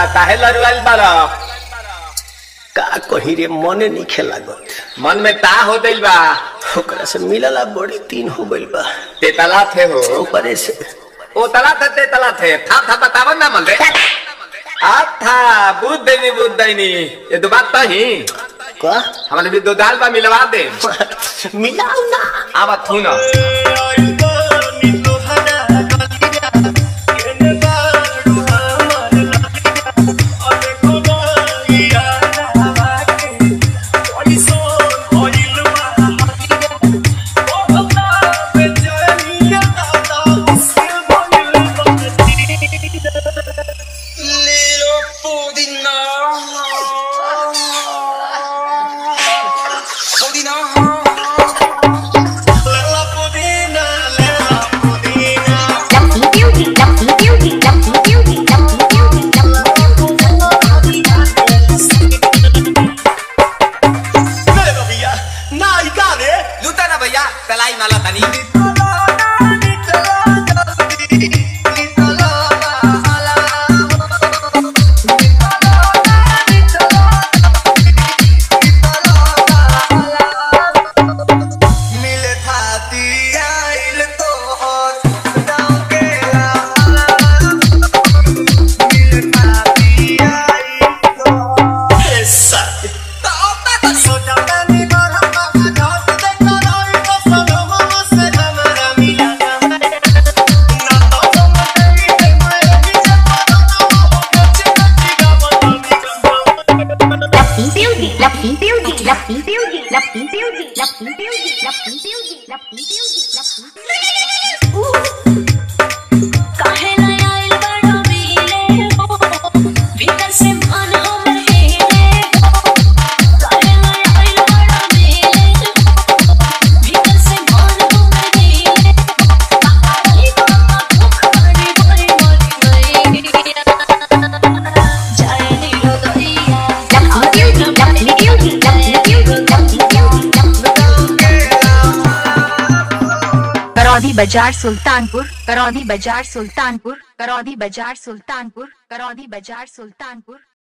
काहे लरुआल बारा का कही रे मने नहीं खेलागत मन में ता हो दिल बा ओकरा से मिलला बड़ी तीन हो गइल बा ते तला थे हो ऊपर से ओ तला थे ते तला थे था बतावन ना मन रे आ था बुद्ध दैनी ये तो बात ही का हमारे भी दो दाल बा मिलवा दे मिलाऊ ना आवा थू ना तलाई माला तनी करौदी बाजार सुल्तानपुर, करौदी बाजार सुल्तानपुर, करौदी बाजार सुल्तानपुर, करौदी बाजार सुल्तानपुर।